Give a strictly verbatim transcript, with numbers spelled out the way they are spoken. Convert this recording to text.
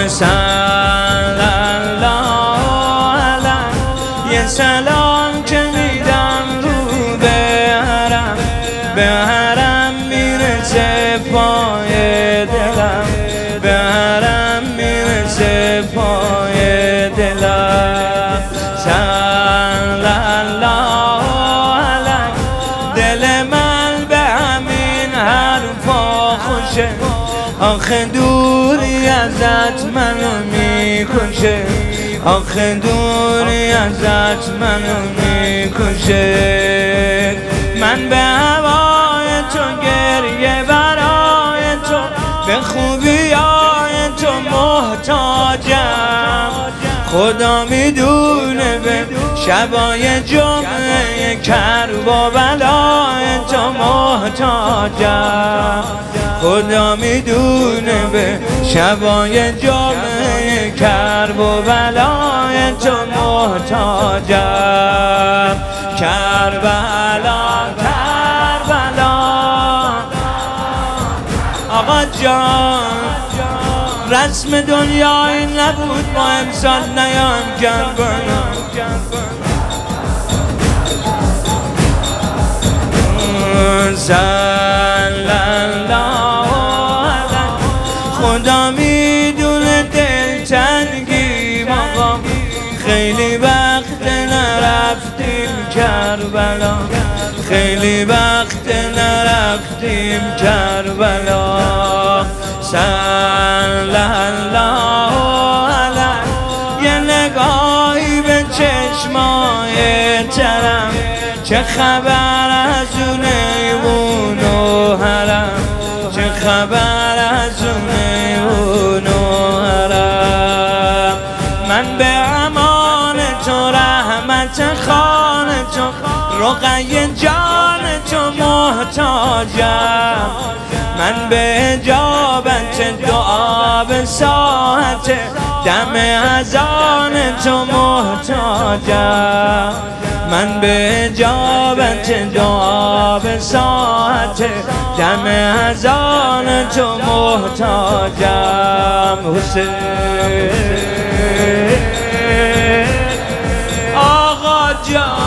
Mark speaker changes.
Speaker 1: صلی الله علیه یه سلام که میدم رو به حرم، به حرم میرسه پای دلم، به حرم میرسه پای دلم. صلی الله علیه دل من به همین حرفا خوشه، آخه دوری ازت منو میکشه، آخه دوری ازت منو میکشه. من به هوای تو گریه برای تو، به خوبیای تو محتاجم. خدا میدونه به شبای جمعه کرب و بلای تو محتاجم. خدا میدونه به شبای جمعه کرب و بلای تو محتاجم. کربلا کربلا آقا جان، رسم دنیا این نبود ما امسال نیام کربلا. صلی الله علیه خدا میدونه دلتنگی آقا، خیلی وقت نرفتیم کربلا، خیلی وقت نرفتیم کربلا. صلی الله علیه یه نگاهی به چشمای ترم، چه خبر از اون ایوون و حرم، چه خبر از اون ایوون و حرم. من به امان تو رحمت خان تو رقیه جان تو محتاجم. من به اجابت دعا به ساعت دم اذان تو محتاجم. من به اجابت دعا به ساعت دم اذان تو محتاجم. حسین آقا جان